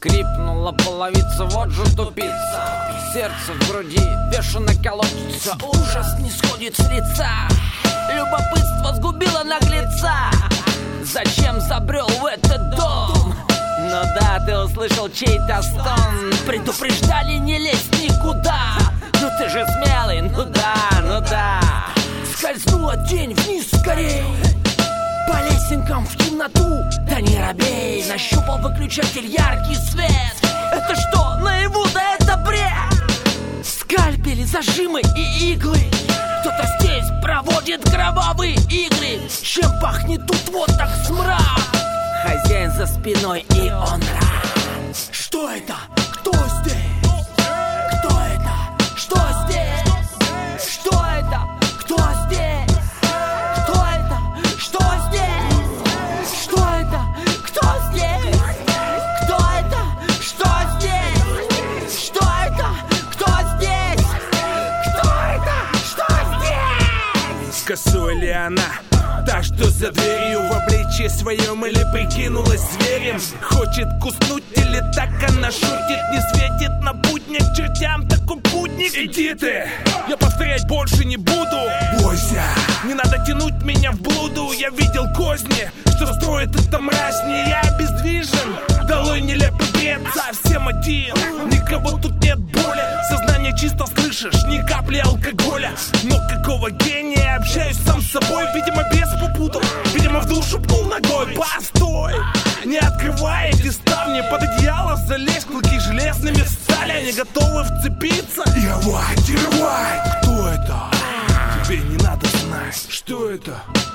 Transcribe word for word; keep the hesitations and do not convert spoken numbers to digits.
Скрипнула половица, вот же тупица. Сердце в груди бешено колотится. Ужас не сходит с лица. Любопытство сгубило наглеца. Зачем забрел в этот дом? Ну да, ты услышал чей-то стон. Предупреждали не лезть никуда. Ну ты же смелый, ну да, ну да. Скользнула тень вниз скорей. По лесенкам в темноту, да не робей. Нащупал выключатель, яркий свет. Это что, наяву, да это бред? Скальпели, зажимы и иглы. Кто-то здесь проводит кровавые игры. Чем пахнет тут вот так смрад? Хозяин за спиной, и он рад. Что это? Кто здесь? Кто это? Что здесь? Что это? Кто здесь? Кто это? Что здесь? Что это? Кто здесь? Кто это? Что здесь? Что это? Кто здесь? Кто это? Что здесь? Косой ли она? Та, что за дверью, в обличье своем или прикинулась зверем? Хочет куснуть или так она шутит? Не светит на будник чертям такой путник. Иди ты, я повторять больше не буду. Бойся, не надо тянуть меня в блуду. Я видел козни, что строит эта мразь. Не я обездвижен, долой нелепый бред. Совсем один, никого тут нет боли. Сознание чисто, слышишь, ни капли алкоголя. Но какого гения, общаюсь сам с собой. Видимо, бес попутал, видимо, в душу пнул ногой. Постой, не открывай эти ставни. Под одеяло залезь, клыки железными стали. Они готовы вцепиться и рвать, и рвать. Кто это? Тебе не надо знать, что это.